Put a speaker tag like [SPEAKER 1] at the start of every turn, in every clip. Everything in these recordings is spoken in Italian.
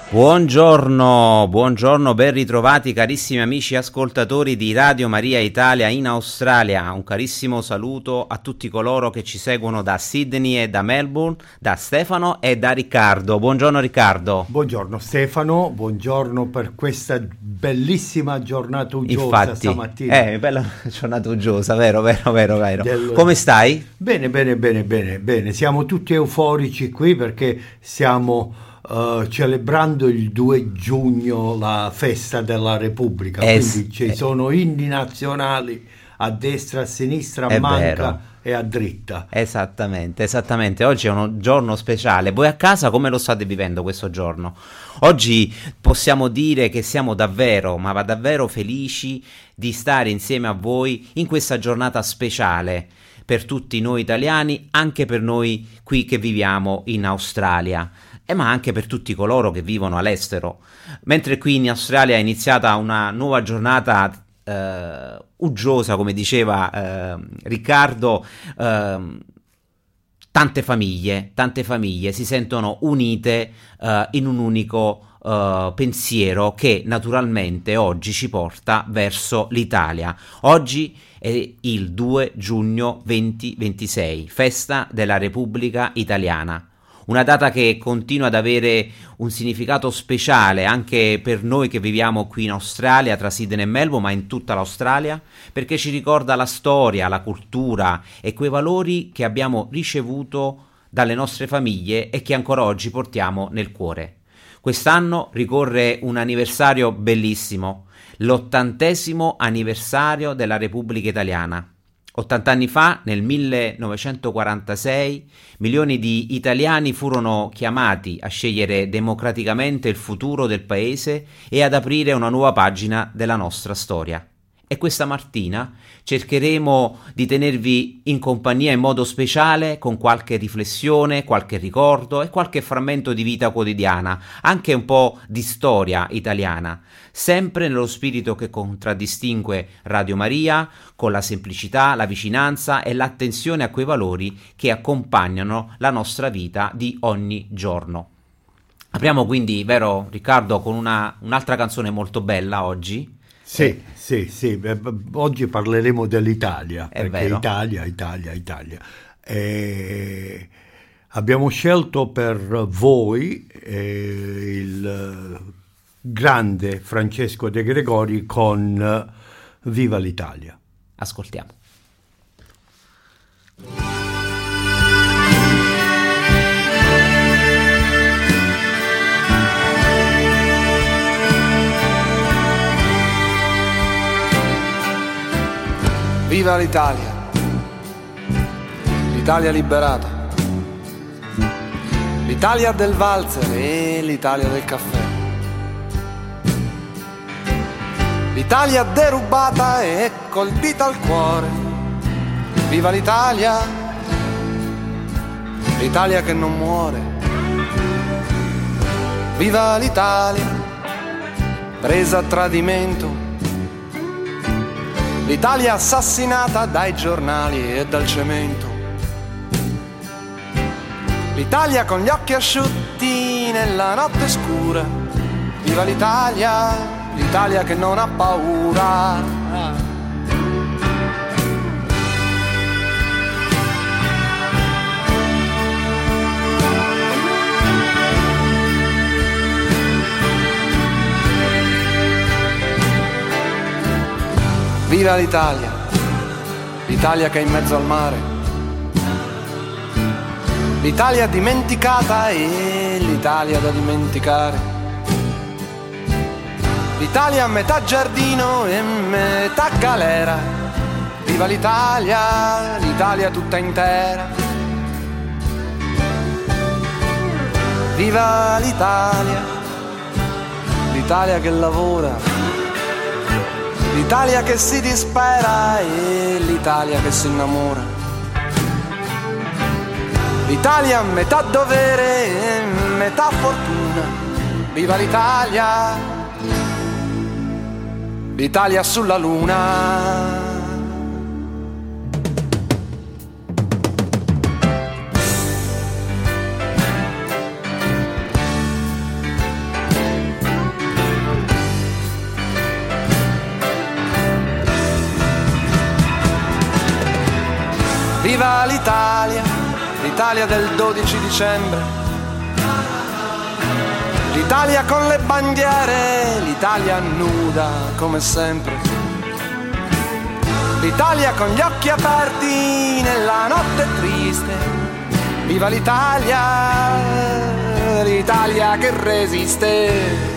[SPEAKER 1] Buongiorno, ben ritrovati carissimi amici ascoltatori di Radio Maria Italia in Australia. Un carissimo saluto a tutti coloro che ci seguono da Sydney e da Melbourne, da Stefano e da Riccardo. Buongiorno Riccardo.
[SPEAKER 2] Buongiorno Stefano, buongiorno per questa bellissima giornata uggiosa.
[SPEAKER 1] Infatti,
[SPEAKER 2] stamattina.
[SPEAKER 1] Bella giornata uggiosa, vero. Come stai?
[SPEAKER 2] Bene, siamo tutti euforici qui perché stiamo celebrando il 2 giugno la festa della Repubblica, quindi ci sono inni nazionali a destra, a sinistra, a manca e a dritta.
[SPEAKER 1] Esattamente, oggi è un giorno speciale. Voi a casa come lo state vivendo questo giorno? Oggi possiamo dire che siamo davvero felici di stare insieme a voi in questa giornata speciale per tutti noi italiani, anche per noi qui che viviamo in Australia. Ma anche per tutti coloro che vivono all'estero. Mentre qui in Australia è iniziata una nuova giornata uggiosa, come diceva Riccardo, tante famiglie si sentono unite in un unico pensiero che naturalmente oggi ci porta verso l'Italia. Oggi è il 2 giugno 2026, festa della Repubblica Italiana. Una data che continua ad avere un significato speciale anche per noi che viviamo qui in Australia, tra Sydney e Melbourne, ma in tutta l'Australia, perché ci ricorda la storia, la cultura e quei valori che abbiamo ricevuto dalle nostre famiglie e che ancora oggi portiamo nel cuore. Quest'anno ricorre un anniversario bellissimo, l'80° anniversario della Repubblica Italiana. 80 anni fa, nel 1946, milioni di italiani furono chiamati a scegliere democraticamente il futuro del paese e ad aprire una nuova pagina della nostra storia. E questa mattina cercheremo di tenervi in compagnia in modo speciale con qualche riflessione, qualche ricordo e qualche frammento di vita quotidiana, anche un po' di storia italiana, sempre nello spirito che contraddistingue Radio Maria, con la semplicità, la vicinanza e l'attenzione a quei valori che accompagnano la nostra vita di ogni giorno. Apriamo quindi, vero Riccardo, con un'altra canzone molto bella oggi.
[SPEAKER 2] Sì. Oggi parleremo dell'Italia,
[SPEAKER 1] È
[SPEAKER 2] perché
[SPEAKER 1] vero.
[SPEAKER 2] Italia. Abbiamo scelto per voi il grande Francesco De Gregori con Viva l'Italia.
[SPEAKER 1] Ascoltiamo.
[SPEAKER 3] Viva l'Italia, l'Italia liberata, l'Italia del valzer e l'Italia del caffè, l'Italia derubata e colpita al cuore. Viva l'Italia, l'Italia che non muore. Viva l'Italia, presa a tradimento, l'Italia assassinata dai giornali e dal cemento. L'Italia con gli occhi asciutti nella notte scura. Viva l'Italia, l'Italia che non ha paura. Viva l'Italia, l'Italia che è in mezzo al mare, l'Italia dimenticata e l'Italia da dimenticare, l'Italia a metà giardino e metà galera. Viva l'Italia, l'Italia tutta intera. Viva l'Italia, l'Italia che lavora, l'Italia che si dispera e l'Italia che si innamora. L'Italia metà dovere e metà fortuna. Viva l'Italia, l'Italia sulla luna. Viva l'Italia, l'Italia del 12 dicembre. L'Italia con le bandiere, l'Italia nuda come sempre. L'Italia con gli occhi aperti nella notte triste. Viva l'Italia, l'Italia che resiste.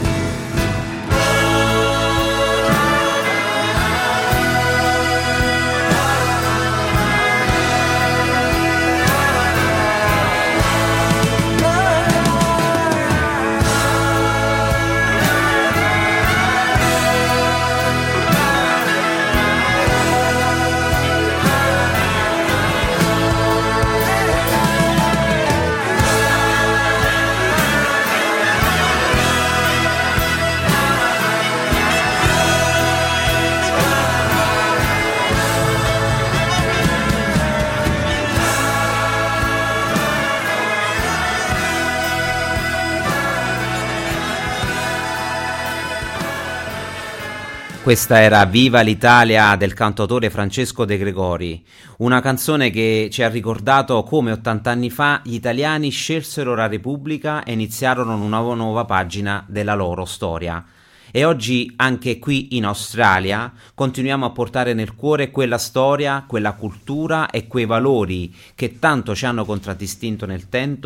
[SPEAKER 1] Questa era Viva l'Italia del cantautore Francesco De Gregori, una canzone che ci ha ricordato come 80 anni fa gli italiani scelsero la Repubblica e iniziarono una nuova pagina della loro storia. E oggi anche qui in Australia continuiamo a portare nel cuore quella storia, quella cultura e quei valori che tanto ci hanno contraddistinto nel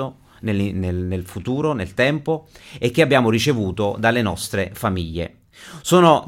[SPEAKER 1] futuro, nel tempo, e che abbiamo ricevuto dalle nostre famiglie. Siamo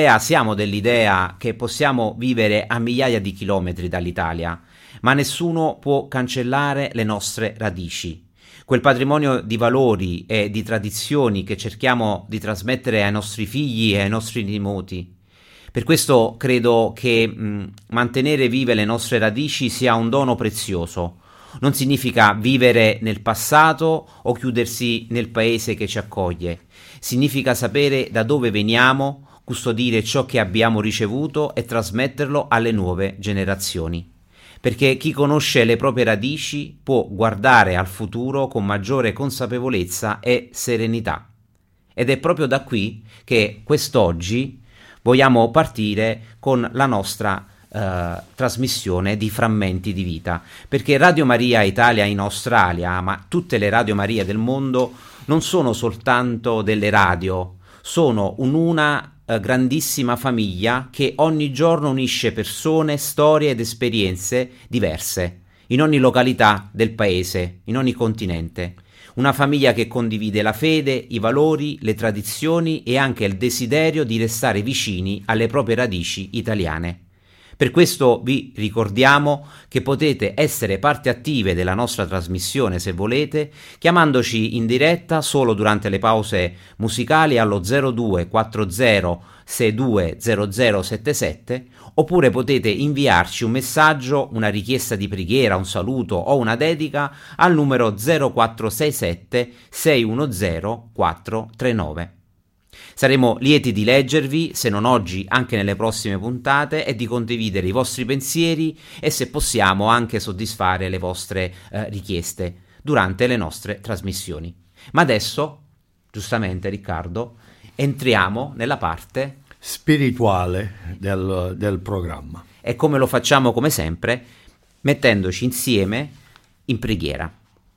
[SPEAKER 1] dell'idea che possiamo vivere a migliaia di chilometri dall'Italia, ma nessuno può cancellare le nostre radici. Quel patrimonio di valori e di tradizioni che cerchiamo di trasmettere ai nostri figli e ai nostri nipoti. Per questo credo che mantenere vive le nostre radici sia un dono prezioso. Non significa vivere nel passato o chiudersi nel paese che ci accoglie. Significa sapere da dove veniamo, custodire ciò che abbiamo ricevuto e trasmetterlo alle nuove generazioni. Perché chi conosce le proprie radici può guardare al futuro con maggiore consapevolezza e serenità. Ed è proprio da qui che quest'oggi vogliamo partire con la nostra trasmissione di Frammenti di Vita, perché Radio Maria Italia in Australia, ma tutte le Radio Maria del mondo, non sono soltanto delle radio, sono una grandissima famiglia che ogni giorno unisce persone, storie ed esperienze diverse, in ogni località del paese, in ogni continente. Una famiglia che condivide la fede, i valori, le tradizioni e anche il desiderio di restare vicini alle proprie radici italiane. Per questo vi ricordiamo che potete essere parti attive della nostra trasmissione se volete, chiamandoci in diretta solo durante le pause musicali allo 0240 62 0077, oppure potete inviarci un messaggio, una richiesta di preghiera, un saluto o una dedica al numero 0467 610 439. Saremo lieti di leggervi, se non oggi anche nelle prossime puntate, e di condividere i vostri pensieri e, se possiamo, anche soddisfare le vostre richieste durante le nostre trasmissioni. Ma adesso, giustamente Riccardo, entriamo nella parte
[SPEAKER 2] spirituale del programma.
[SPEAKER 1] E come lo facciamo come sempre, mettendoci insieme in preghiera.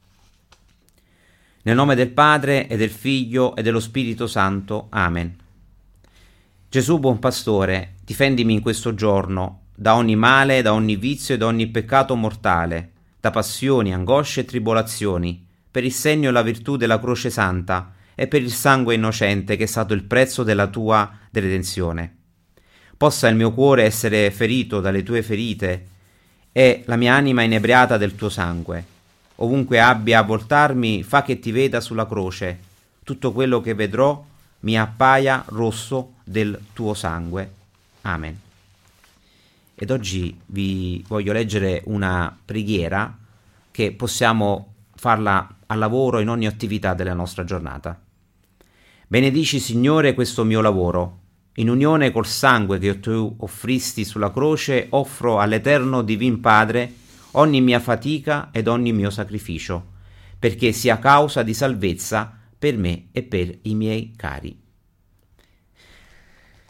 [SPEAKER 1] Nel nome del Padre e del Figlio e dello Spirito Santo. Amen. Gesù buon pastore, difendimi in questo giorno da ogni male, da ogni vizio e da ogni peccato mortale, da passioni, angosce e tribolazioni, per il segno e la virtù della croce santa e per il sangue innocente che è stato il prezzo della tua redenzione. Possa il mio cuore essere ferito dalle tue ferite e la mia anima inebriata del tuo sangue. Ovunque abbia a voltarmi, fa che ti veda sulla croce. Tutto quello che vedrò mi appaia rosso del tuo sangue. Amen. Ed oggi vi voglio leggere una preghiera che possiamo farla al lavoro, in ogni attività della nostra giornata. Benedici, Signore, questo mio lavoro. In unione col sangue che tu offristi sulla croce, offro all'Eterno Divin Padre ogni mia fatica ed ogni mio sacrificio, perché sia causa di salvezza per me e per i miei cari.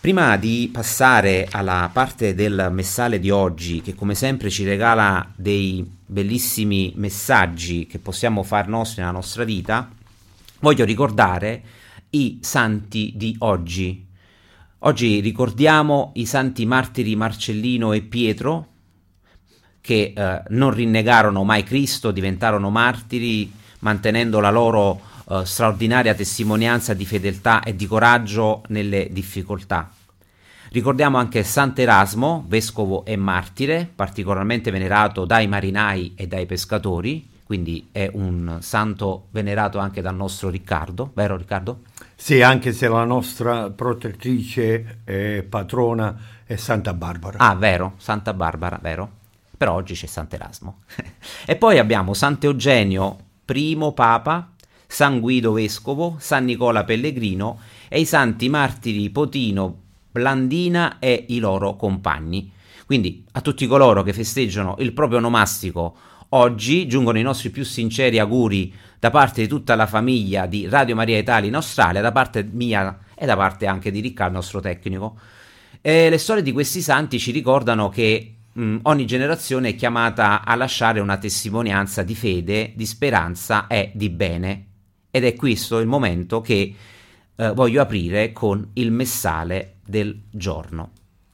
[SPEAKER 1] Prima di passare alla parte del messale di oggi, che come sempre ci regala dei bellissimi messaggi che possiamo far nostri nella nostra vita, voglio ricordare i santi di oggi. Oggi ricordiamo i santi martiri Marcellino e Pietro, che non rinnegarono mai Cristo, diventarono martiri, mantenendo la loro straordinaria testimonianza di fedeltà e di coraggio nelle difficoltà. Ricordiamo anche Sant'Erasmo, vescovo e martire, particolarmente venerato dai marinai e dai pescatori, quindi è un santo venerato anche dal nostro Riccardo, vero Riccardo?
[SPEAKER 2] Sì, anche se la nostra protettrice e patrona è Santa Barbara.
[SPEAKER 1] Ah, vero, Santa Barbara, vero. Però oggi c'è Sant'Erasmo. E poi abbiamo Sant'Eugenio, primo papa, San Guido vescovo, San Nicola pellegrino e i santi martiri Potino, Blandina e i loro compagni. Quindi a tutti coloro che festeggiano il proprio onomastico oggi giungono i nostri più sinceri auguri da parte di tutta la famiglia di Radio Maria Italia in Australia, da parte mia e da parte anche di Riccardo, nostro tecnico. E le storie di questi santi ci ricordano che ogni generazione è chiamata a lasciare una testimonianza di fede, di speranza e di bene. Ed è questo il momento che voglio aprire con il messale del giorno.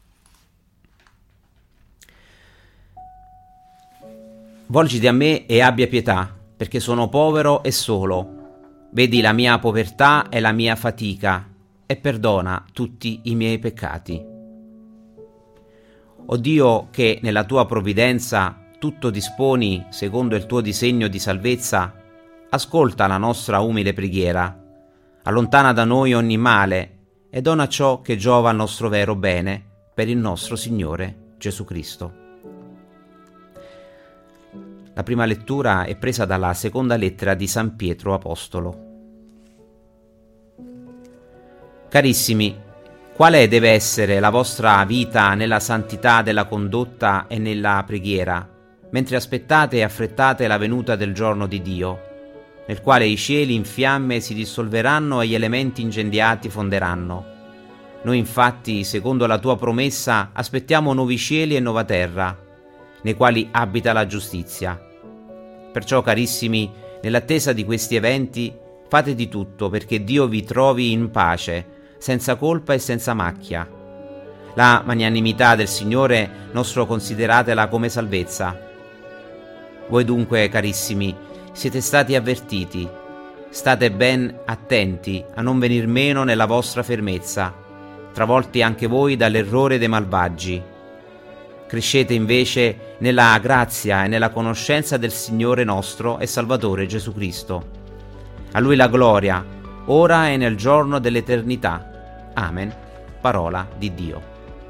[SPEAKER 1] Volgiti a me e abbia pietà, perché sono povero e solo. Vedi la mia povertà e la mia fatica, e perdona tutti i miei peccati. O Dio, che nella tua provvidenza tutto disponi secondo il tuo disegno di salvezza, ascolta la nostra umile preghiera, allontana da noi ogni male e dona ciò che giova al nostro vero bene per il nostro Signore Gesù Cristo. La prima lettura è presa dalla seconda lettera di San Pietro Apostolo. Carissimi, quale deve essere la vostra vita nella santità della condotta e nella preghiera, mentre aspettate e affrettate la venuta del giorno di Dio, nel quale i cieli in fiamme si dissolveranno e gli elementi incendiati fonderanno. Noi infatti, secondo la tua promessa, aspettiamo nuovi cieli e nuova terra, nei quali abita la giustizia. Perciò, carissimi, nell'attesa di questi eventi, fate di tutto perché Dio vi trovi in pace, senza colpa e senza macchia. La magnanimità del Signore nostro consideratela come salvezza. Voi dunque, carissimi, siete stati avvertiti, state ben attenti a non venir meno nella vostra fermezza, travolti anche voi dall'errore dei malvagi. Crescete invece nella grazia e nella conoscenza del Signore nostro e Salvatore Gesù Cristo. A Lui la gloria, ora e nel giorno dell'eternità. Amen. Parola di Dio.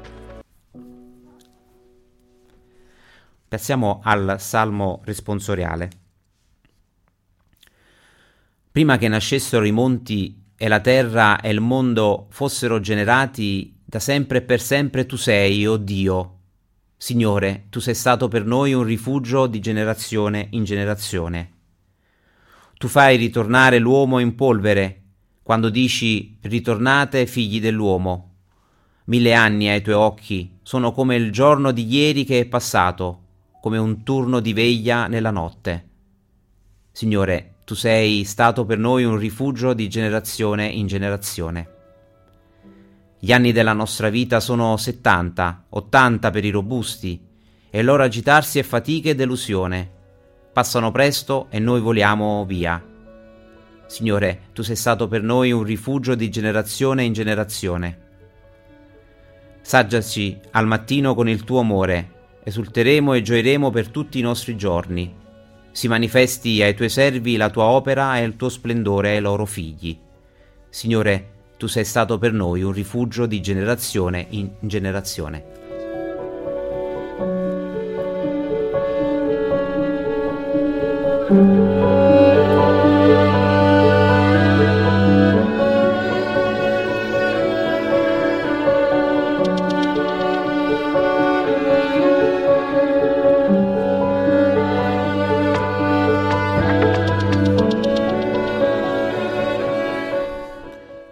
[SPEAKER 1] Passiamo al Salmo responsoriale. Prima che nascessero i monti e la terra e il mondo fossero generati, da sempre e per sempre tu sei, o Dio. Signore, tu sei stato per noi un rifugio di generazione in generazione. Tu fai ritornare l'uomo in polvere, quando dici ritornate figli dell'uomo. 1000 anni ai tuoi occhi sono come il giorno di ieri che è passato, come un turno di veglia nella notte. Signore, tu sei stato per noi un rifugio di generazione in generazione. Gli anni della nostra vita sono 70, 80 per i robusti, e il loro agitarsi è fatica e delusione. Passano presto e noi voliamo via. Signore, tu sei stato per noi un rifugio di generazione in generazione. Saggiaci al mattino con il tuo amore, esulteremo e gioiremo per tutti i nostri giorni. Si manifesti ai tuoi servi la tua opera e il tuo splendore ai loro figli. Signore, tu sei stato per noi un rifugio di generazione in generazione.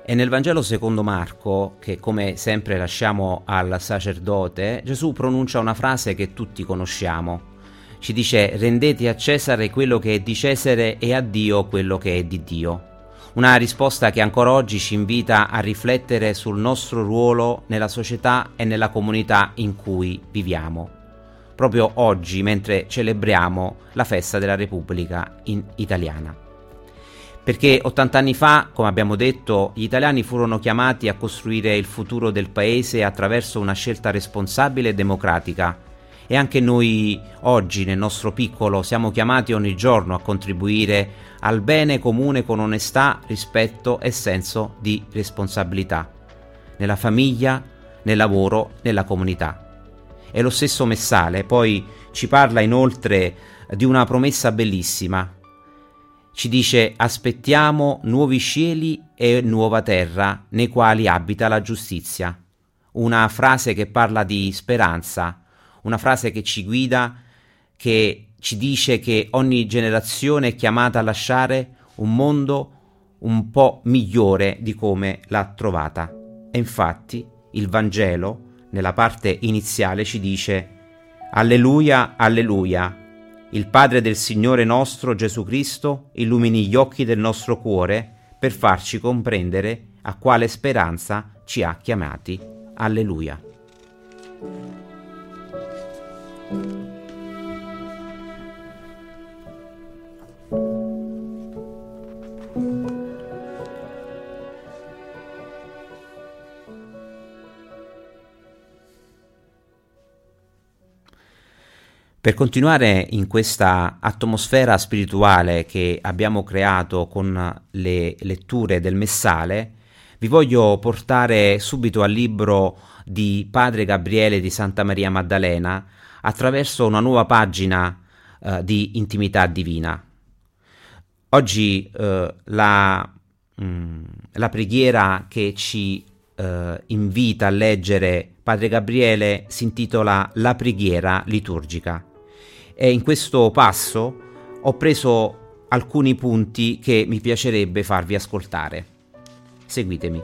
[SPEAKER 1] E nel Vangelo secondo Marco, che come sempre lasciamo al sacerdote, Gesù pronuncia una frase che tutti conosciamo. Ci dice: rendete a Cesare quello che è di Cesare e a Dio quello che è di Dio. Una risposta che ancora oggi ci invita a riflettere sul nostro ruolo nella società e nella comunità in cui viviamo. Proprio oggi, mentre celebriamo la festa della Repubblica italiana. Perché 80 anni fa, come abbiamo detto, gli italiani furono chiamati a costruire il futuro del paese attraverso una scelta responsabile e democratica. E anche noi oggi, nel nostro piccolo, siamo chiamati ogni giorno a contribuire al bene comune con onestà, rispetto e senso di responsabilità, nella famiglia, nel lavoro, nella comunità. E lo stesso Messale poi ci parla inoltre di una promessa bellissima. Ci dice: aspettiamo nuovi cieli e nuova terra nei quali abita la giustizia. Una frase che parla di speranza, una frase che ci guida, che ci dice che ogni generazione è chiamata a lasciare un mondo un po' migliore di come l'ha trovata. E infatti il Vangelo, nella parte iniziale, ci dice: Alleluia, alleluia, il Padre del Signore nostro Gesù Cristo illumini gli occhi del nostro cuore per farci comprendere a quale speranza ci ha chiamati. Alleluia. Per continuare in questa atmosfera spirituale che abbiamo creato con le letture del Messale, vi voglio portare subito al libro di Padre Gabriele di Santa Maria Maddalena attraverso una nuova pagina di intimità divina. Oggi la preghiera che ci invita a leggere Padre Gabriele si intitola La preghiera liturgica. E in questo passo ho preso alcuni punti che mi piacerebbe farvi ascoltare. Seguitemi.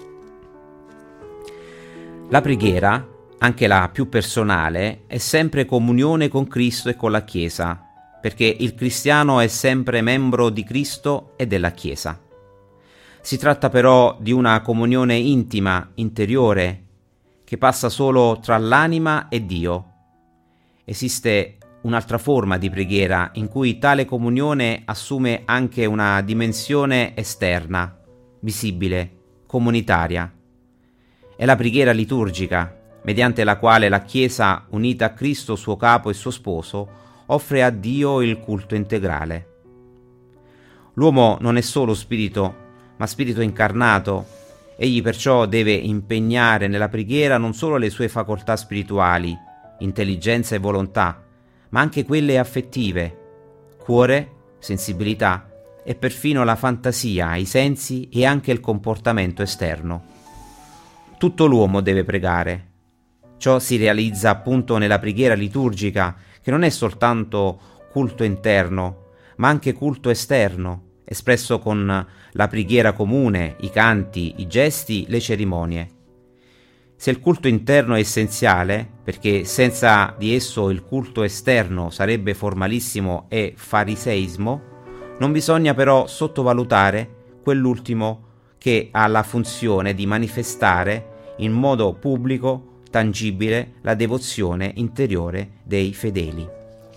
[SPEAKER 1] La preghiera, anche la più personale, è sempre comunione con Cristo e con la Chiesa, perché il cristiano è sempre membro di Cristo e della Chiesa. Si tratta però di una comunione intima, interiore, che passa solo tra l'anima e Dio. Esiste un'altra forma di preghiera in cui tale comunione assume anche una dimensione esterna, visibile, comunitaria. È la preghiera liturgica, mediante la quale la Chiesa, unita a Cristo suo capo e suo sposo, offre a Dio il culto integrale. L'uomo non è solo spirito, ma spirito incarnato. Egli perciò deve impegnare nella preghiera non solo le sue facoltà spirituali, intelligenza e volontà, ma anche quelle affettive, cuore, sensibilità e perfino la fantasia, i sensi e anche il comportamento esterno. Tutto l'uomo deve pregare. Ciò si realizza appunto nella preghiera liturgica, che non è soltanto culto interno, ma anche culto esterno, espresso con la preghiera comune, i canti, i gesti, le cerimonie. Se il culto interno è essenziale, perché senza di esso il culto esterno sarebbe formalissimo e fariseismo, non bisogna però sottovalutare quell'ultimo che ha la funzione di manifestare in modo pubblico, tangibile, la devozione interiore dei fedeli.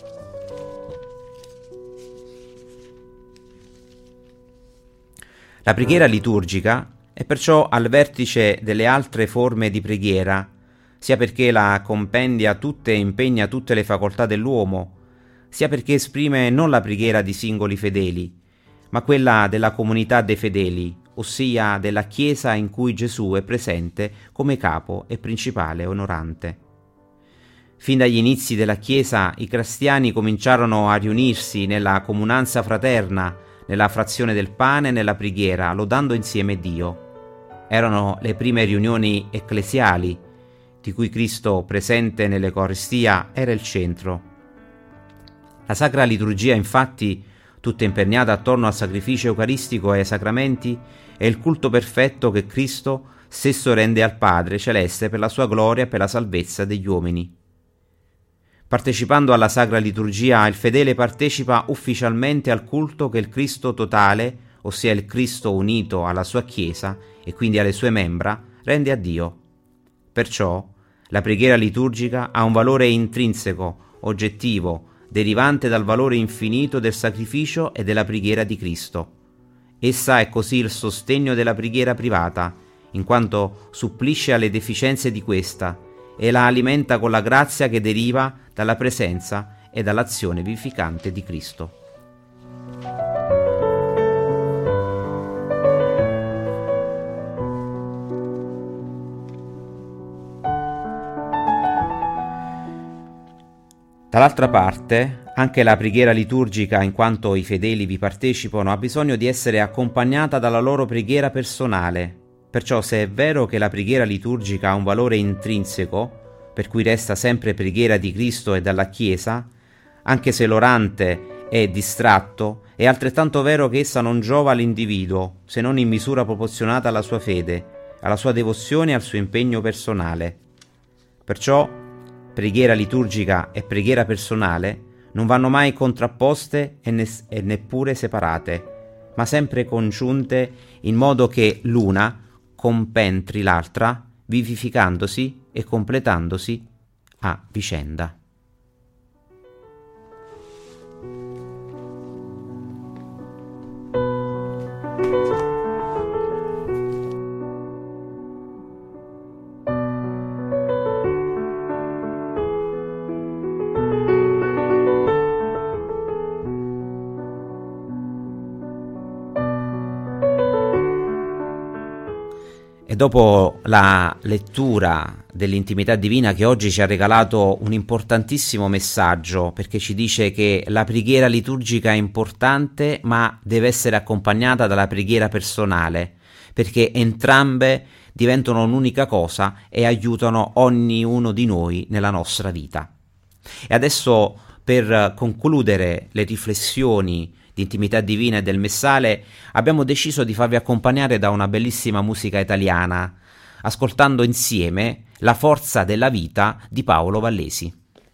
[SPEAKER 1] La preghiera liturgica è perciò al vertice delle altre forme di preghiera, sia perché la compendia tutte e impegna tutte le facoltà dell'uomo, sia perché esprime non la preghiera di singoli fedeli, ma quella della comunità dei fedeli, ossia della Chiesa in cui Gesù è presente come capo e principale onorante. Fin dagli inizi della Chiesa i cristiani cominciarono a riunirsi nella comunanza fraterna, nella frazione del pane e nella preghiera, lodando insieme Dio. Erano le prime riunioni ecclesiali, di cui Cristo, presente nell'Eucaristia, era il centro. La Sacra Liturgia, infatti, tutta imperniata attorno al sacrificio eucaristico e ai sacramenti, è il culto perfetto che Cristo stesso rende al Padre Celeste per la sua gloria e per la salvezza degli uomini. Partecipando alla Sacra Liturgia, il fedele partecipa ufficialmente al culto che il Cristo totale, ossia il Cristo unito alla sua Chiesa e quindi alle sue membra, rende a Dio. Perciò la preghiera liturgica ha un valore intrinseco, oggettivo, derivante dal valore infinito del sacrificio e della preghiera di Cristo. Essa è così il sostegno della preghiera privata, in quanto supplisce alle deficienze di questa e la alimenta con la grazia che deriva dalla presenza e dall'azione vivificante di Cristo. Dall'altra parte, anche la preghiera liturgica, in quanto i fedeli vi partecipano, ha bisogno di essere accompagnata dalla loro preghiera personale. Perciò, se è vero che la preghiera liturgica ha un valore intrinseco, per cui resta sempre preghiera di Cristo e dalla Chiesa, anche se l'orante è distratto, è altrettanto vero che essa non giova all'individuo, se non in misura proporzionata alla sua fede, alla sua devozione e al suo impegno personale. Perciò, preghiera liturgica e preghiera personale non vanno mai contrapposte e neppure separate, ma sempre congiunte in modo che l'una compentri l'altra, vivificandosi e completandosi a vicenda. E dopo la lettura dell'intimità divina, che oggi ci ha regalato un importantissimo messaggio, perché ci dice che la preghiera liturgica è importante, ma deve essere accompagnata dalla preghiera personale, perché entrambe diventano un'unica cosa e aiutano ognuno di noi nella nostra vita. E adesso, per concludere le riflessioni di intimità divina e del messale, abbiamo deciso di farvi accompagnare da una bellissima musica italiana, ascoltando insieme La forza della vita di Paolo Vallesi.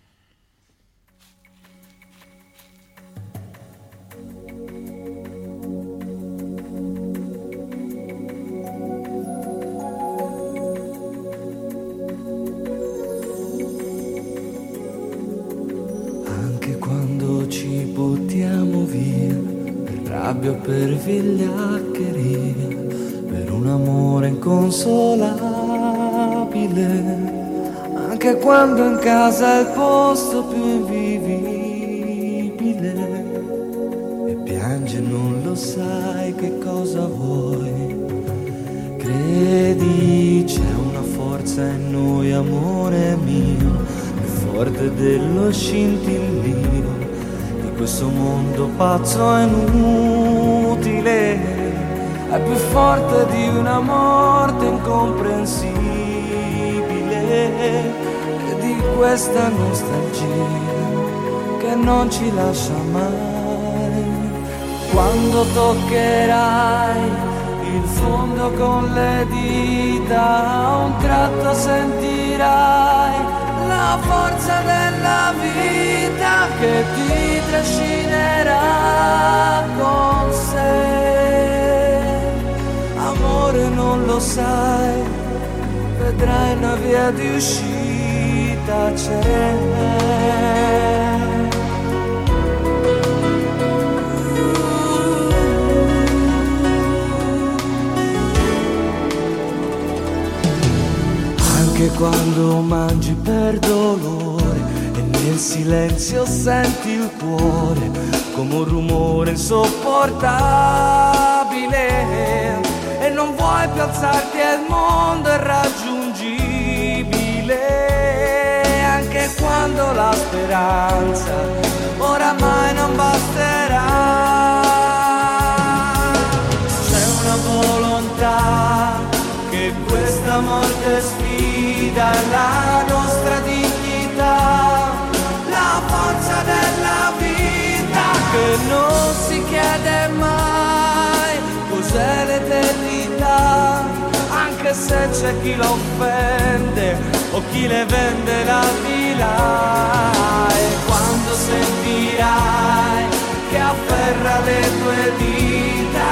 [SPEAKER 4] Anche quando ci buttiamo via per rabbia o per vigliaccheria, per un amore inconsolabile, anche quando in casa è il posto più invivibile e piange non lo sai che cosa vuoi. Credi, c'è una forza in noi, amore mio, più forte dello scintillio di questo mondo pazzo e inutile, è più forte di una morte incomprensibile e di questa nostalgia che non ci lascia mai. Quando toccherai il fondo con le dita, a un tratto sentirai la forza della vita che ti trascinerà con sé. Amore, non lo sai, vedrai una via di uscita c'è. Anche quando mangi per dolore e nel silenzio senti il cuore come un rumore insopportabile e non vuoi più alzarti e il mondo è raggiungibile, anche quando la speranza oramai non basterà. C'è una volontà che questa morte sfida la nostra dignità, la forza della vita che non si anche se c'è chi lo offende o chi le vende la villa. E quando sentirai che afferra le tue dita,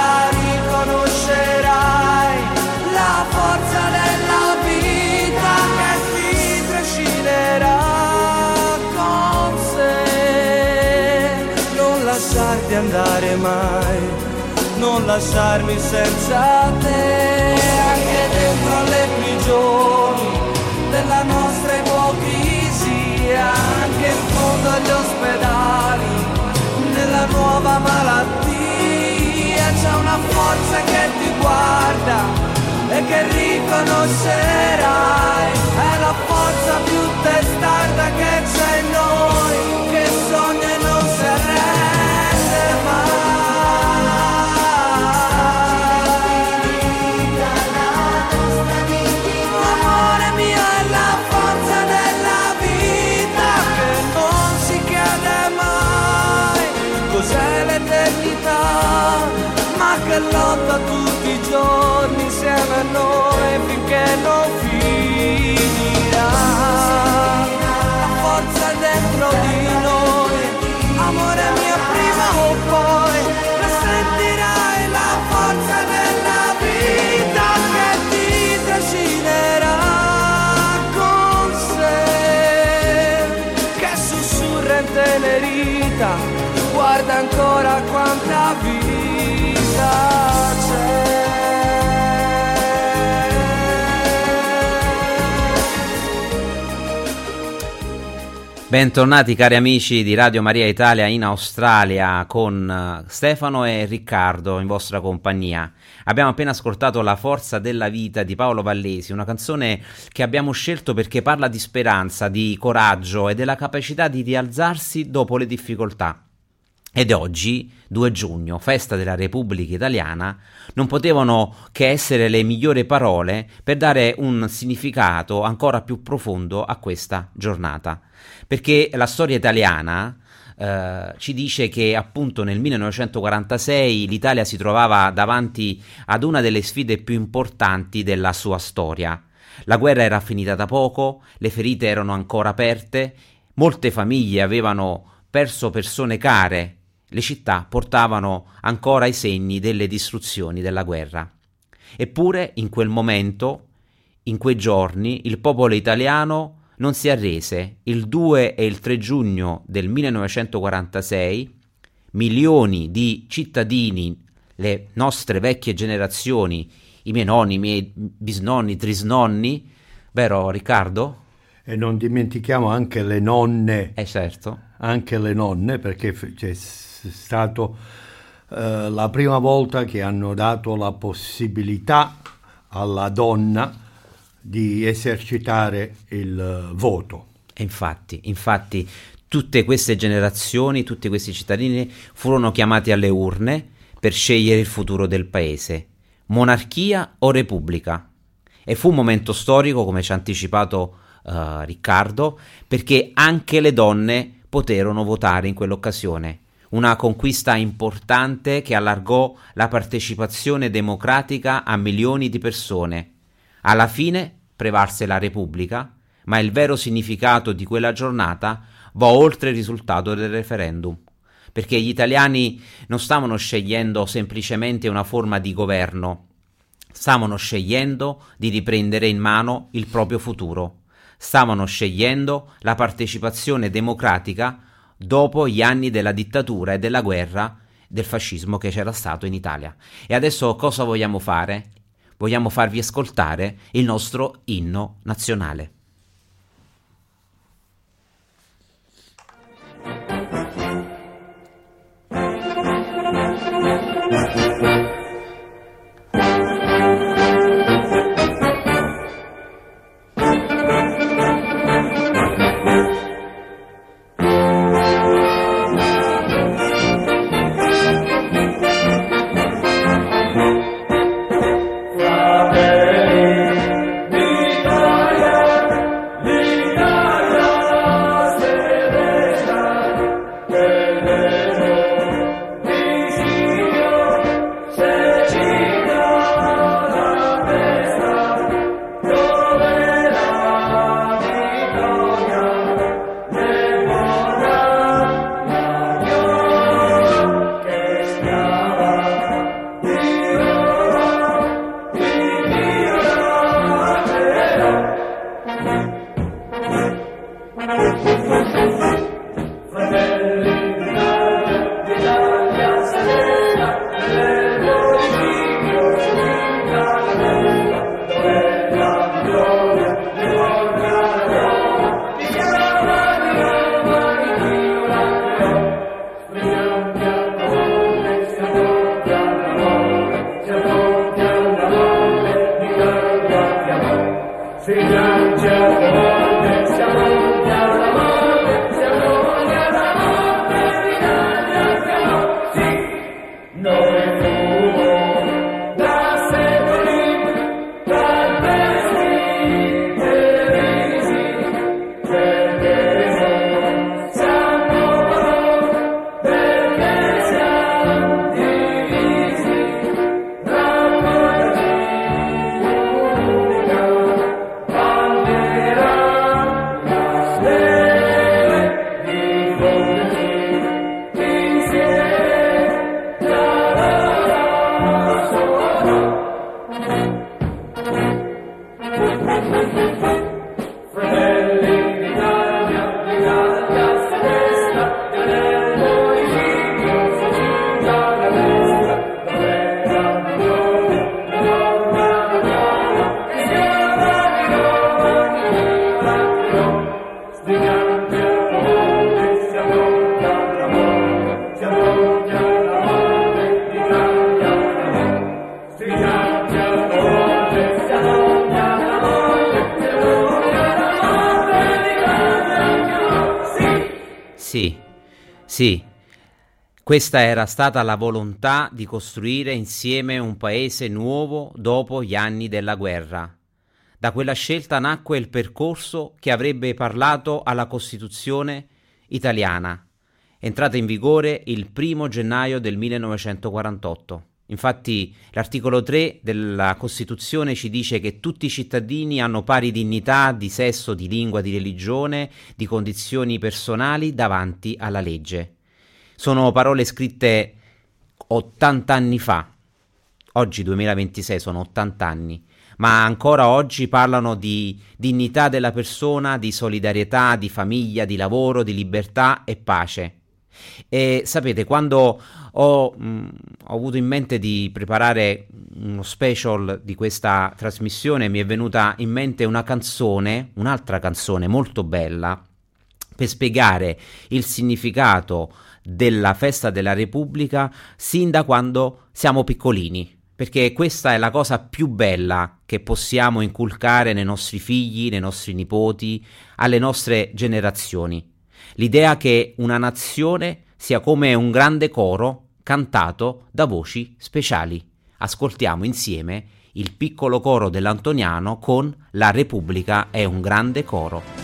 [SPEAKER 4] riconoscerai la forza della vita che ti trascinerà con sé. Non lasciarti andare mai, non lasciarmi senza te, anche dentro le prigioni della nostra ipocrisia, anche in fondo agli ospedali, nella nuova malattia, c'è una forza che ti guarda e che riconoscerai, è la forza più testarda che c'è in noi, che sogna e non si arrende mai. Amore mio, è la forza della vita che non si chiede mai cos'è l'eternità, ma che lotta tutti i giorni insieme a noi finché non finirà. La forza dentro di noi, amore mio, prima o poi la sentirai, la forza della vita che ti trascinerà con sé, che sussurra intenerita, guarda ancora quanta vita c'è.
[SPEAKER 1] Bentornati cari amici di Radio Maria Italia in Australia con Stefano e Riccardo in vostra compagnia. Abbiamo appena ascoltato La forza della vita di Paolo Vallesi, una canzone che abbiamo scelto perché parla di speranza, di coraggio e della capacità di rialzarsi dopo le difficoltà. Ed oggi, 2 giugno, festa della Repubblica Italiana, non potevano che essere le migliori parole per dare un significato ancora più profondo a questa giornata. Perché la storia italiana ci dice che appunto nel 1946 l'Italia si trovava davanti ad una delle sfide più importanti della sua storia. La guerra era finita da poco, le ferite erano ancora aperte, molte famiglie avevano perso persone care, le città portavano ancora i segni delle distruzioni della guerra. Eppure in quel momento, in quei giorni, il popolo italiano non si arrese. Il 2 e il 3 giugno del 1946 milioni di cittadini, le nostre vecchie generazioni, i miei nonni, i miei bisnonni, trisnonni, vero Riccardo?
[SPEAKER 2] E non dimentichiamo anche le nonne.
[SPEAKER 1] Certo.
[SPEAKER 2] Anche le nonne, perché c'è stato la prima volta che hanno dato la possibilità alla donna di esercitare il voto.
[SPEAKER 1] E infatti tutte queste generazioni, tutti questi cittadini furono chiamati alle urne per scegliere il futuro del paese, monarchia o repubblica. E fu un momento storico, come ci ha anticipato Riccardo, perché anche le donne poterono votare in quell'occasione. Una conquista importante che allargò la partecipazione democratica a milioni di persone. Alla fine prevalse la Repubblica, ma il vero significato di quella giornata va oltre il risultato del referendum, perché gli italiani non stavano scegliendo semplicemente una forma di governo, stavano scegliendo di riprendere in mano il proprio futuro, stavano scegliendo la partecipazione democratica dopo gli anni della dittatura e della guerra del fascismo che c'era stato in Italia. E adesso cosa vogliamo fare? Vogliamo farvi ascoltare il nostro inno nazionale.
[SPEAKER 4] Fratelli d'Italia,
[SPEAKER 1] Sì, sì. Questa era stata la volontà di costruire insieme un paese nuovo dopo gli anni della guerra. Da quella scelta nacque il percorso che avrebbe parlato alla Costituzione italiana, entrata in vigore il 1° gennaio del 1948. Infatti l'articolo 3 della Costituzione ci dice che tutti i cittadini hanno pari dignità di sesso, di lingua, di religione, di condizioni personali davanti alla legge. Sono parole scritte 80 anni fa, oggi 2026 sono 80 anni, ma ancora oggi parlano di dignità della persona, di solidarietà, di famiglia, di lavoro, di libertà e pace. E sapete, quando ho avuto in mente di preparare uno special di questa trasmissione, mi è venuta in mente una canzone, un'altra canzone molto bella, per spiegare il significato della festa della Repubblica sin da quando siamo piccolini, perché questa è la cosa più bella che possiamo inculcare nei nostri figli, nei nostri nipoti, alle nostre generazioni. L'idea che una nazione sia come un grande coro cantato da voci speciali. Ascoltiamo insieme il piccolo coro dell'Antoniano con La Repubblica è un grande coro.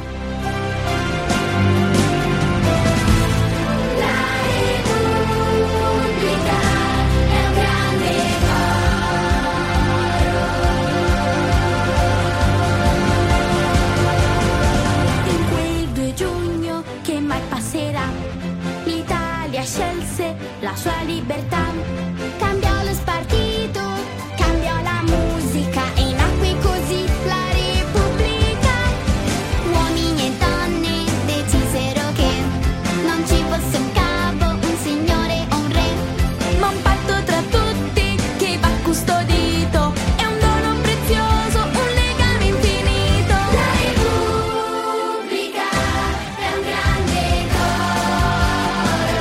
[SPEAKER 5] Scelse la sua libertà, cambiò lo spartito, cambiò la musica e nacque così la Repubblica. Uomini e donne decisero che non ci fosse un capo, un signore o un re, ma un patto tra tutti che va custodito. È un dono prezioso, un legame infinito. La Repubblica è un grande coro.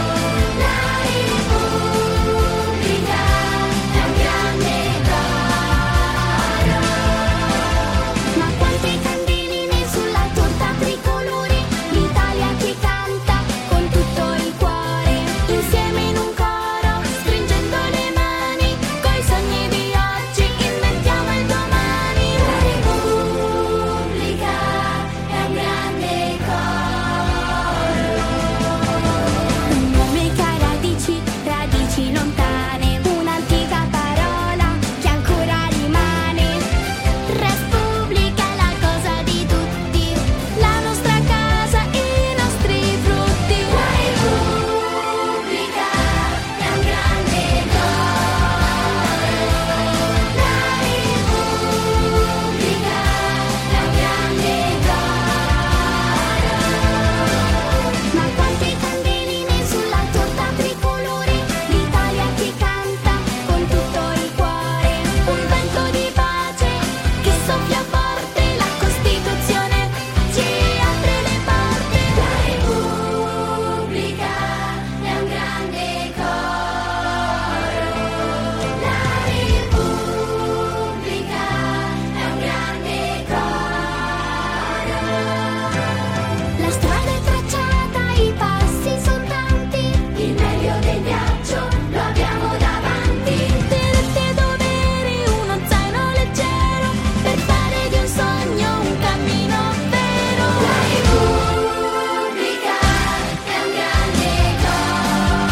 [SPEAKER 5] Ma quante candeline sulla torta tricolore, l'Italia che canta con tutto il cuore, insieme in un coro, stringendo le mani, coi sogni di oggi inventiamo il domani. La Repubblica è un grande coro, un nome che ha radici lontane, un'antica parola che ancora rimane. Repubblica è la cosa di tutti, la nostra casa, i nostri frutti. La Repubblica è un grande coro. La Repubblica è un grande coro. Ma quante candeline sulla torta tricolore, l'Italia che canta con tutto il cuore, un vento di pace che soffia forte, la Costituzione ci apre le porte. La Repubblica è un grande coro. La Repubblica è un grande coro. La strada è tracciata, i passi sono tanti, il meglio del viaggio lo abbiamo davanti. Diritti e doveri, uno zaino leggero, per fare di un sogno un cammino vero. La Repubblica è un grande coro.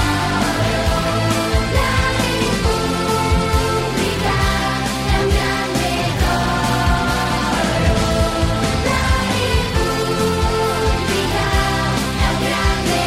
[SPEAKER 5] La Repubblica è un grande coro. La Repubblica è un grande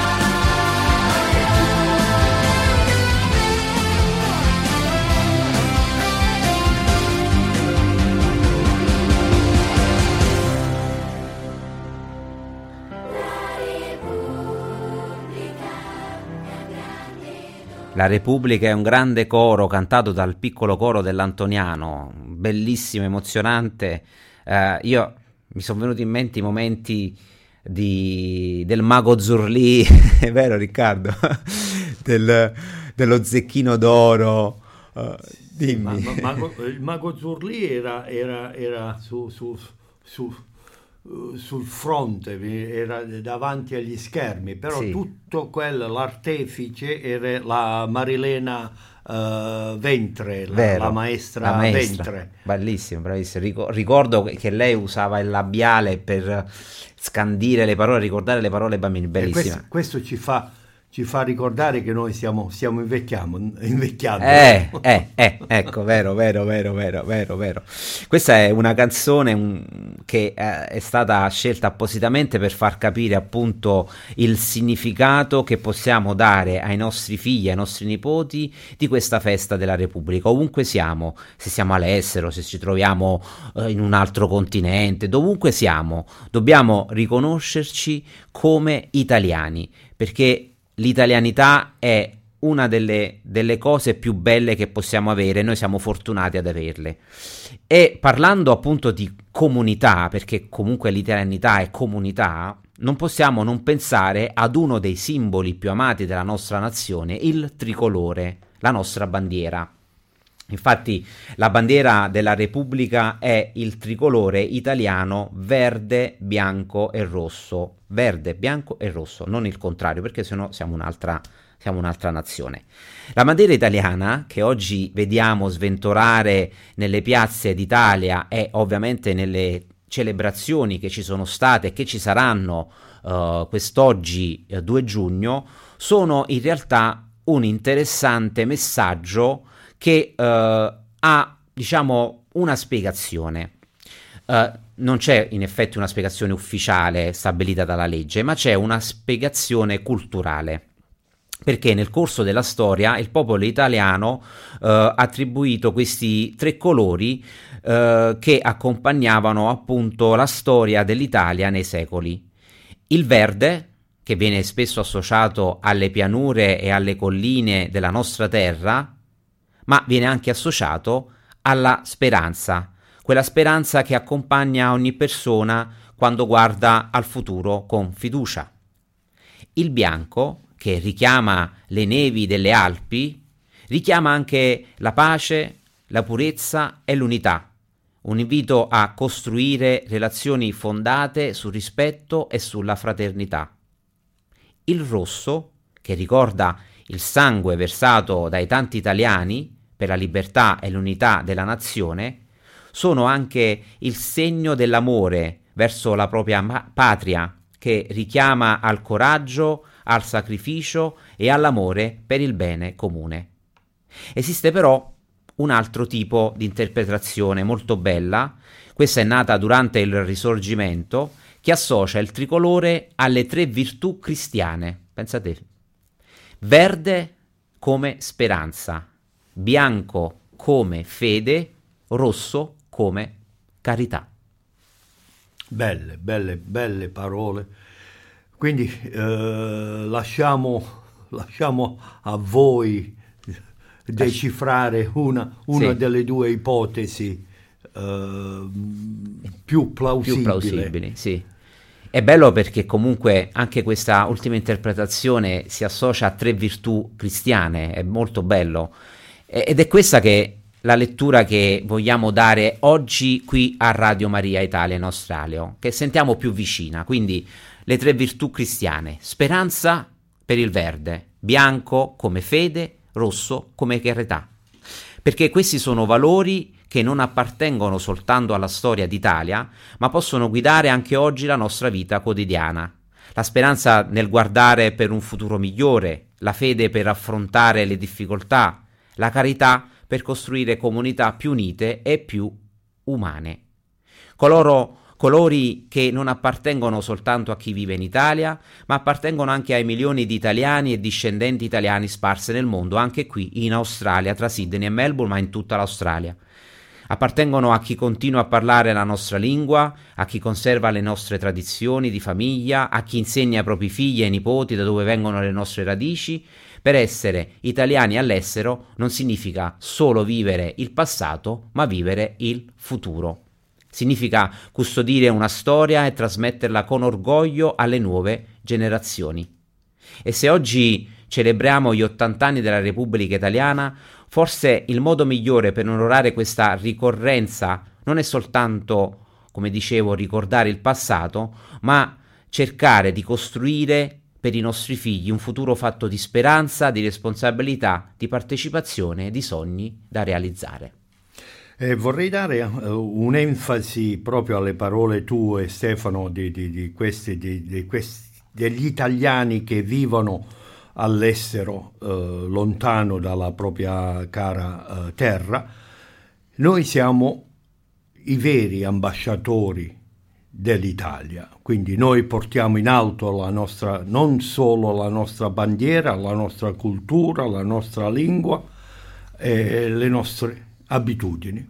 [SPEAKER 1] La Repubblica è un grande coro cantato dal piccolo coro dell'Antoniano, bellissimo, emozionante. Io mi sono venuti in mente i momenti del mago Zurlì, è vero Riccardo? Dello zecchino d'oro. Dimmi.
[SPEAKER 2] Il mago Zurlì era sul fronte, era davanti agli schermi, però
[SPEAKER 1] Sì.
[SPEAKER 2] tutto quello, l'artefice era la Marilena Ventre,
[SPEAKER 1] Vero,
[SPEAKER 2] la maestra
[SPEAKER 1] la maestra.
[SPEAKER 2] Ventre.
[SPEAKER 1] Bellissimo, bravissimo. Ricordo che lei usava il labiale per scandire le parole, ricordare le parole ai bambini,
[SPEAKER 2] E
[SPEAKER 1] bellissima.
[SPEAKER 2] questo ci fa ricordare che noi stiamo invecchiando.
[SPEAKER 1] Ecco, vero, vero, vero, vero, vero, vero. Questa è una canzone che è stata scelta appositamente per far capire appunto il significato che possiamo dare ai nostri figli, ai nostri nipoti di questa festa della Repubblica, ovunque siamo, se siamo all'estero, se ci troviamo in un altro continente, dovunque siamo, dobbiamo riconoscerci come italiani, perché l'italianità è una delle cose più belle che possiamo avere, noi siamo fortunati ad averle. E parlando appunto di comunità, perché comunque l'italianità è comunità, non possiamo non pensare ad uno dei simboli più amati della nostra nazione, il tricolore, la nostra bandiera. Infatti la bandiera della Repubblica è il tricolore italiano verde, bianco e rosso. Verde, bianco e rosso, non il contrario, perché sennò siamo un'altra nazione. La bandiera italiana, che oggi vediamo sventolare nelle piazze d'Italia e ovviamente nelle celebrazioni che ci sono state e che ci saranno quest'oggi 2 giugno, sono in realtà un interessante messaggio che ha, diciamo, una spiegazione. Non c'è in effetti una spiegazione ufficiale stabilita dalla legge, ma c'è una spiegazione culturale. Perché nel corso della storia il popolo italiano ha attribuito questi 3 colori che accompagnavano appunto la storia dell'Italia nei secoli. Il verde, che viene spesso associato alle pianure e alle colline della nostra terra, ma viene anche associato alla speranza, quella speranza che accompagna ogni persona quando guarda al futuro con fiducia. Il bianco, che richiama le nevi delle Alpi, richiama anche la pace, la purezza e l'unità, un invito a costruire relazioni fondate sul rispetto e sulla fraternità. Il rosso, che ricorda il sangue versato dai tanti italiani per la libertà e l'unità della nazione, sono anche il segno dell'amore verso la propria patria, che richiama al coraggio, al sacrificio e all'amore per il bene comune. Esiste però un altro tipo di interpretazione molto bella, questa è nata durante il Risorgimento, che associa il tricolore alle 3 virtù cristiane. Pensate, verde come speranza, bianco come fede, rosso come carità.
[SPEAKER 2] Belle parole. Quindi lasciamo a voi decifrare una
[SPEAKER 1] Sì.
[SPEAKER 2] delle 2 ipotesi più plausibili.
[SPEAKER 1] Sì. È bello perché comunque anche questa ultima interpretazione si associa a 3 virtù cristiane, è molto bello. Ed è questa che la lettura che vogliamo dare oggi qui a Radio Maria Italia in Australia, che sentiamo più vicina. Quindi le 3 virtù cristiane: speranza per il verde, bianco come fede, rosso come carità. Perché questi sono valori che non appartengono soltanto alla storia d'Italia, ma possono guidare anche oggi la nostra vita quotidiana. La speranza nel guardare per un futuro migliore, la fede per affrontare le difficoltà, la carità per costruire comunità più unite e più umane. Colori che non appartengono soltanto a chi vive in Italia, ma appartengono anche ai milioni di italiani e discendenti italiani sparsi nel mondo, anche qui in Australia, tra Sydney e Melbourne, ma in tutta l'Australia. Appartengono a chi continua a parlare la nostra lingua, a chi conserva le nostre tradizioni di famiglia, a chi insegna ai propri figli e ai nipoti da dove vengono le nostre radici. Per essere italiani all'estero non significa solo vivere il passato, ma vivere il futuro. Significa custodire una storia e trasmetterla con orgoglio alle nuove generazioni. E se oggi celebriamo gli 80 anni della Repubblica Italiana, forse il modo migliore per onorare questa ricorrenza non è soltanto come dicevo, ricordare il passato, ma cercare di costruire per i nostri figli un futuro fatto di speranza, di responsabilità, di partecipazione e di sogni da realizzare.
[SPEAKER 2] Vorrei dare un'enfasi proprio alle parole tue, Stefano, degli italiani che vivono all'estero, lontano dalla propria cara terra. Noi siamo i veri ambasciatori dell'Italia, quindi noi portiamo in alto la nostra, non solo la nostra bandiera, la nostra cultura, la nostra lingua e le nostre abitudini.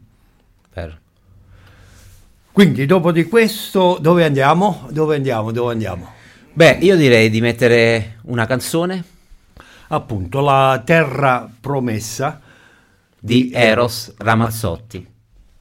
[SPEAKER 2] Quindi dopo di questo dove andiamo? Beh,
[SPEAKER 1] io direi di mettere una canzone,
[SPEAKER 2] appunto La terra promessa
[SPEAKER 1] di Eros Ramazzotti.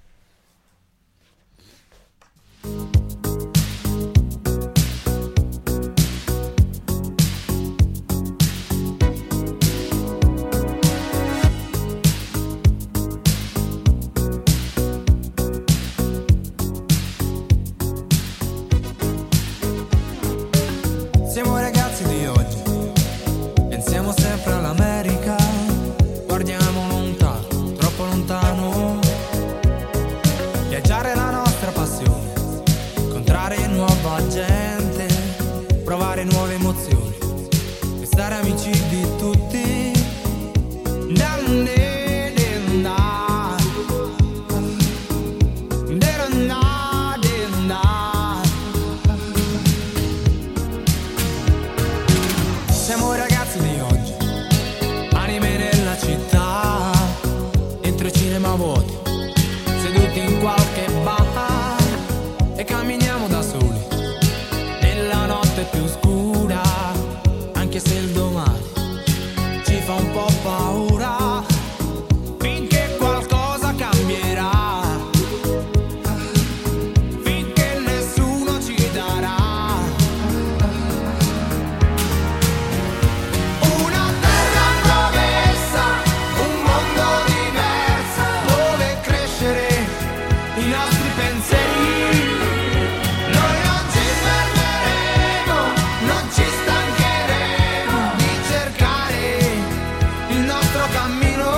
[SPEAKER 6] Siamo ragazzi di oggi, pensiamo sempre all'America, guardiamo lontano, troppo lontano. Viaggiare è la nostra passione, incontrare nuova gente, provare nuove emozioni e stare amici di tutti. Siamo ragazzi di oggi, anime nella città, dentro i cinema vuoti, seduti in qualche bar e camminiamo da soli nella notte più scura, anche se il domani ci fa un po' paura, finché qualcosa cambierà, finché nessuno ci darà una terra promessa, un mondo diverso, dove crescere i nostri pensieri. Noi non ci fermeremo, non ci stancheremo di cercare il nostro cammino.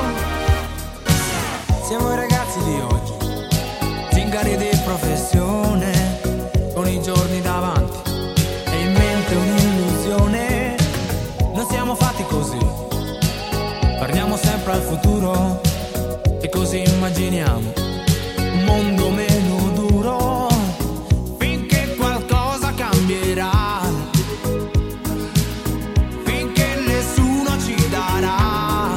[SPEAKER 6] Siamo i ragazzi di oggi, zingari di professione, con i giorni davanti e in mente un'illusione. Non siamo fatti così, guardiamo sempre al futuro e così immaginiamo un mondo meno duro, finché qualcosa cambierà, finché nessuno ci darà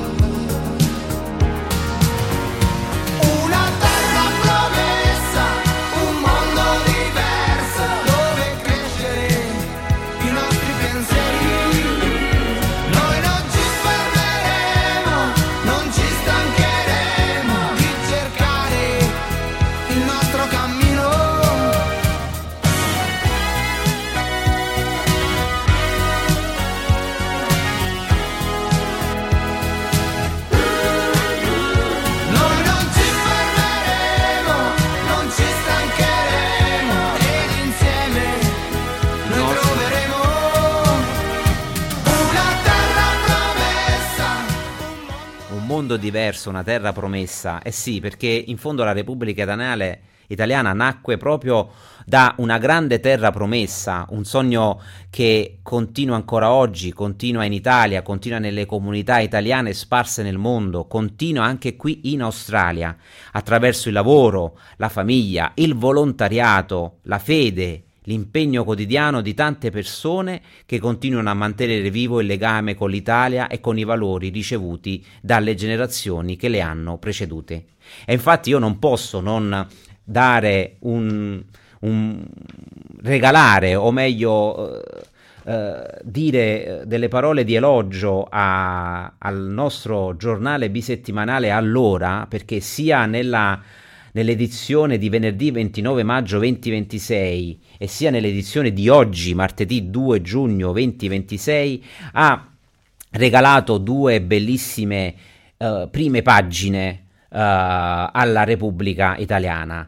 [SPEAKER 6] una terra promessa, un mondo diverso, dove crescere i nostri pensieri. Noi non ci fermeremo, non ci stancheremo di cercare il nostro cammino. Noi non ci fermeremo, non ci stancheremo ed insieme noi troveremo una terra promessa.
[SPEAKER 1] Un mondo diverso, una terra promessa. Eh sì, perché in fondo la Repubblica Italiana nacque proprio da una grande terra promessa, un sogno che continua ancora oggi, continua in Italia, continua nelle comunità italiane sparse nel mondo, continua anche qui in Australia, attraverso il lavoro, la famiglia, il volontariato, la fede, l'impegno quotidiano di tante persone che continuano a mantenere vivo il legame con l'Italia e con i valori ricevuti dalle generazioni che le hanno precedute. E infatti io non posso non dare regalare, o meglio dire delle parole di elogio al nostro giornale bisettimanale Allora, perché sia nell'edizione di venerdì 29 maggio 2026 e sia nell'edizione di oggi, martedì 2 giugno 2026, ha regalato due bellissime prime pagine alla Repubblica Italiana.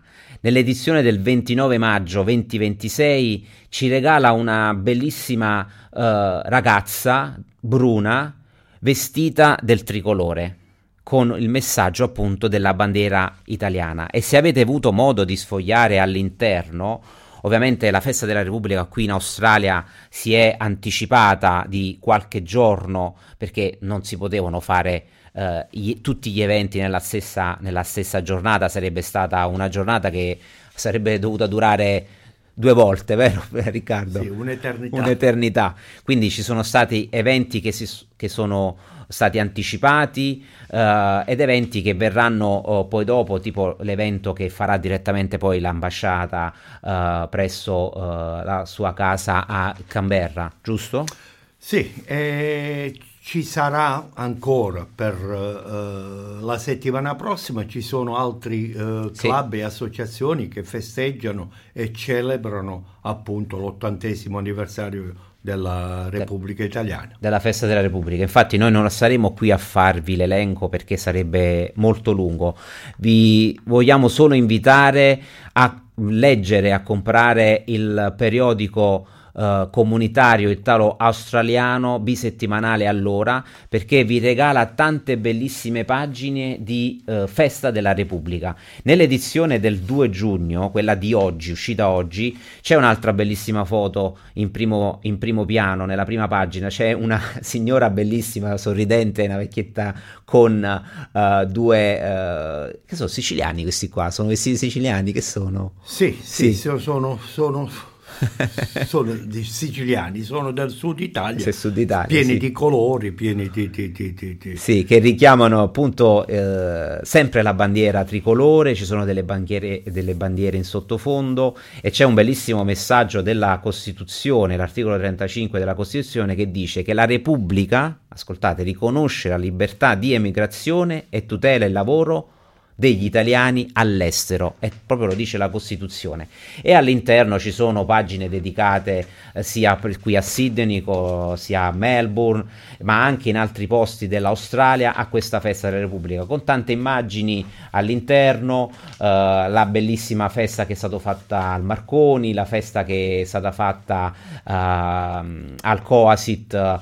[SPEAKER 1] nell'edizione del 29 maggio 2026 ci regala una bellissima ragazza bruna vestita del tricolore, con il messaggio appunto della bandiera italiana. E se avete avuto modo di sfogliare all'interno, ovviamente la festa della Repubblica qui in Australia si è anticipata di qualche giorno perché non si potevano fare tutti gli eventi nella stessa giornata. Sarebbe stata una giornata che sarebbe dovuta durare 2 volte, vero Riccardo?
[SPEAKER 2] Sì,
[SPEAKER 1] un'eternità. Quindi ci sono stati eventi che sono stati anticipati ed eventi che verranno poi dopo, tipo l'evento che farà direttamente poi l'ambasciata presso la sua casa a Canberra, giusto?
[SPEAKER 2] Sì, ci sarà ancora per la settimana prossima, ci sono altri club e associazioni che festeggiano e celebrano appunto l'80° anniversario della Repubblica Italiana.
[SPEAKER 1] Della festa della Repubblica. Infatti noi non saremo qui a farvi l'elenco perché sarebbe molto lungo. Vi vogliamo solo invitare a leggere, a comprare il periodico comunitario italo-australiano bisettimanale Allora, perché vi regala tante bellissime pagine di festa della Repubblica. Nell'edizione del 2 giugno, quella di oggi, uscita oggi, c'è un'altra bellissima foto in primo piano, nella prima pagina c'è una signora bellissima, sorridente, una vecchietta con due che sono siciliani questi qua, sono vestiti siciliani, che sono?
[SPEAKER 2] Sì, sono siciliani, sono del sud Italia, pieni di colori, pieni di...
[SPEAKER 1] Sì, che richiamano appunto sempre la bandiera tricolore. Ci sono delle bandiere in sottofondo e c'è un bellissimo messaggio della Costituzione, l'articolo 35 della Costituzione, che dice che la Repubblica, ascoltate, riconosce la libertà di emigrazione e tutela il lavoro degli italiani all'estero, e proprio lo dice la Costituzione. E all'interno ci sono pagine dedicate sia qui a Sydney sia a Melbourne, ma anche in altri posti dell'Australia, a questa festa della Repubblica, con tante immagini all'interno, la bellissima festa che è stata fatta al Marconi, la festa che è stata fatta al Coasit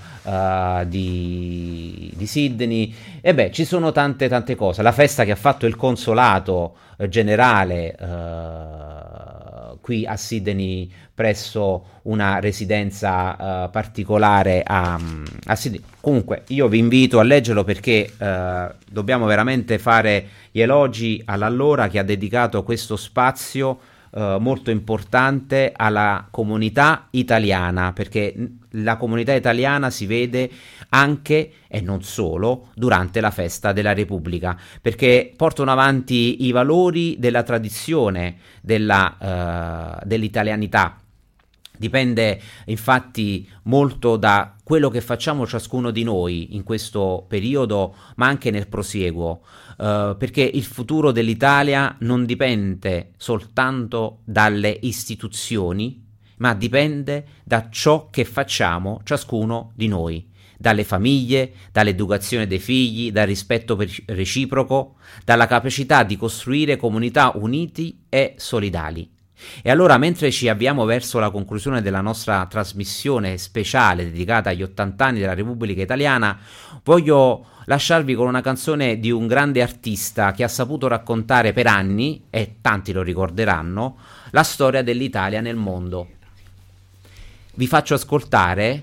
[SPEAKER 1] di Sydney, e beh, ci sono tante cose, la festa che ha fatto il consolato generale qui a Sydney presso una residenza particolare a Sydney. Comunque io vi invito a leggerlo perché dobbiamo veramente fare gli elogi all'Allora, che ha dedicato questo spazio molto importante alla comunità italiana, perché la comunità italiana si vede anche e non solo durante la festa della perché portano avanti i valori della tradizione dell'italianità. Dipende infatti molto da quello che facciamo ciascuno di noi in questo periodo, ma anche nel prosieguo, perché il futuro dell'Italia non dipende soltanto dalle istituzioni, ma dipende da ciò che facciamo ciascuno di noi, dalle famiglie, dall'educazione dei figli, dal rispetto reciproco, dalla capacità di costruire comunità uniti e solidali. E allora, mentre ci avviamo verso la conclusione della nostra trasmissione speciale dedicata agli 80 anni della Repubblica Italiana, voglio lasciarvi con una canzone di un grande artista che ha saputo raccontare per anni, e tanti lo ricorderanno, la storia dell'Italia nel mondo. Vi faccio ascoltare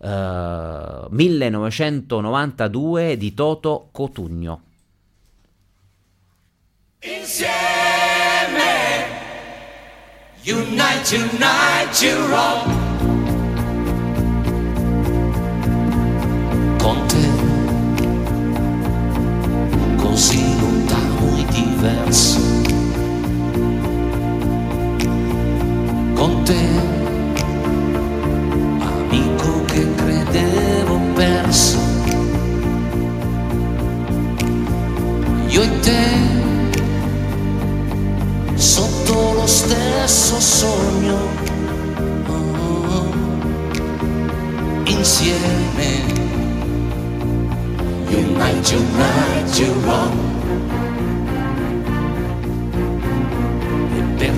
[SPEAKER 1] 1992 di Toto Cotugno.
[SPEAKER 7] Insieme Unite, Europe.
[SPEAKER 8] Con te, così lontano e diverso. Con te, amico che credevo perso. Io e te, sotto lo stesso sogno, insieme. Unite, Europe. E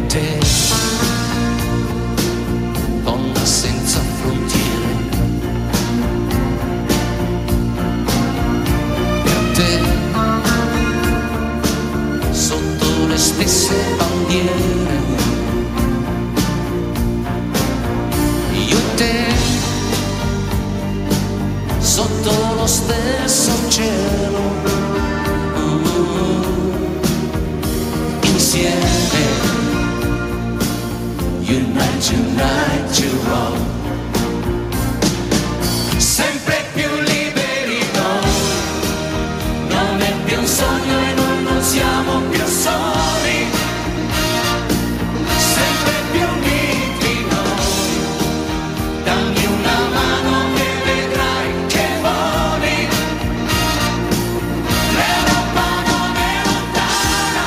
[SPEAKER 8] tonight to rock. Sempre più liberi noi, non è più un sogno e non siamo più soli, sempre più uniti noi, dammi una mano e vedrai che voli, l'Europa non è lontana,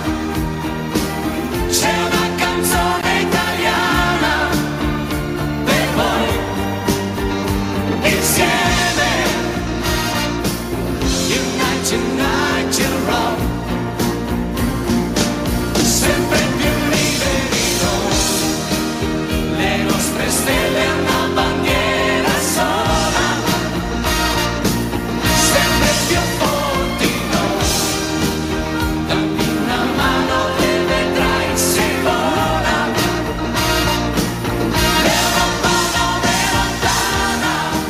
[SPEAKER 8] c'è una canzone italiana per voi, insieme, unite tonight to rock, sempre più liberi noi, le nostre stelle hanno una bandiera sola, sempre più forti noi, dammi una mano e vedrai se vola, l'Europa non è lontana,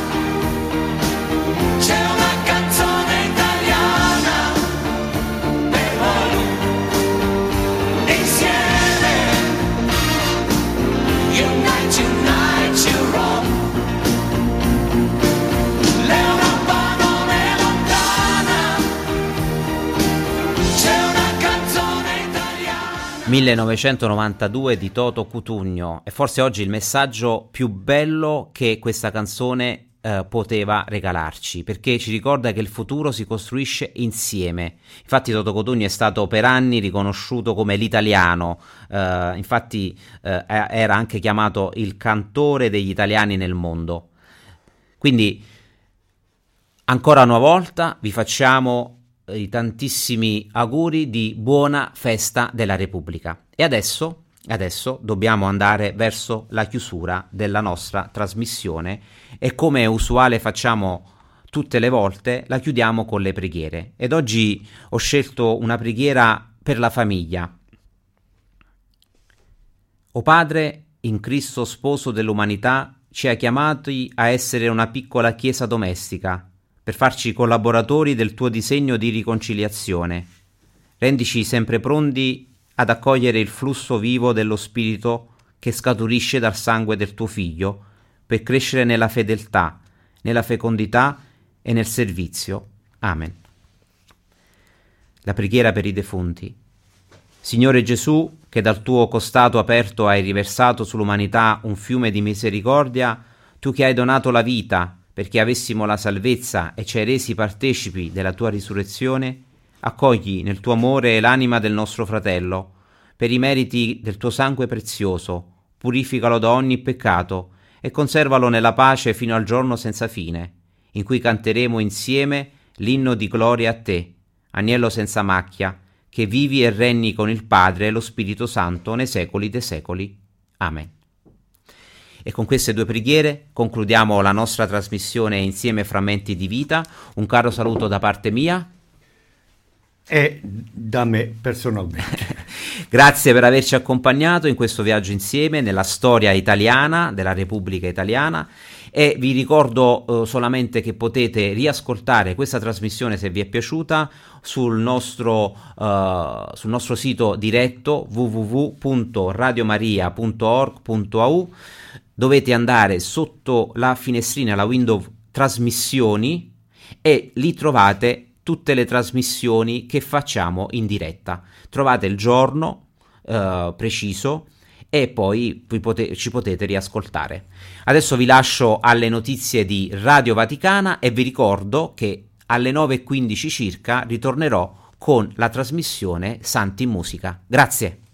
[SPEAKER 8] c'è una canzone italiana per voi, insieme, unite tonight to rock, l'Europa non è lontana, c'è una canzone italiana.
[SPEAKER 1] 1992 di Toto Cutugno, e forse oggi il messaggio più bello che questa canzone poteva regalarci, perché ci ricorda che il futuro si costruisce insieme. Infatti Toto Cutugno è stato per anni riconosciuto come l'italiano, infatti era anche chiamato il cantore degli italiani nel mondo. Quindi ancora una volta vi facciamo i tantissimi auguri di buona festa della Repubblica. E adesso dobbiamo andare verso la chiusura della nostra trasmissione e, come è usuale facciamo tutte le volte, la chiudiamo con le preghiere. Ed oggi ho scelto una preghiera per la famiglia. O Padre, in Cristo sposo dell'umanità, ci ha chiamati a essere una piccola chiesa domestica, per farci collaboratori del tuo disegno di riconciliazione. Rendici sempre pronti ad accogliere il flusso vivo dello Spirito che scaturisce dal sangue del tuo Figlio, per crescere nella fedeltà, nella fecondità e nel servizio. Amen. La preghiera per i defunti. Signore Gesù, che dal tuo costato aperto hai riversato sull'umanità un fiume di misericordia, tu che hai donato la vita perché avessimo la salvezza e ci hai resi partecipi della tua risurrezione, accogli nel tuo amore l'anima del nostro fratello, per i meriti del tuo sangue prezioso, purificalo da ogni peccato e conservalo nella pace fino al giorno senza fine, in cui canteremo insieme l'inno di gloria a te, agnello senza macchia, che vivi e regni con il Padre e lo Spirito Santo nei secoli dei secoli. Amen. E con queste due preghiere concludiamo la nostra trasmissione Insieme Frammenti di Vita. Un caro saluto da parte mia
[SPEAKER 2] e da me personalmente.
[SPEAKER 1] Grazie per averci accompagnato in questo viaggio insieme nella storia italiana, della Repubblica Italiana, e vi ricordo solamente che potete riascoltare questa trasmissione, se vi è piaciuta, sul nostro sito diretto www.radiomaria.org.au. Dovete andare sotto la finestrina, la window trasmissioni, e lì trovate tutte le trasmissioni che facciamo in diretta. Trovate il giorno preciso e poi ci potete riascoltare. Adesso vi lascio alle notizie di Radio Vaticana e vi ricordo che alle 9:15 circa ritornerò con la trasmissione Santi in Musica. Grazie.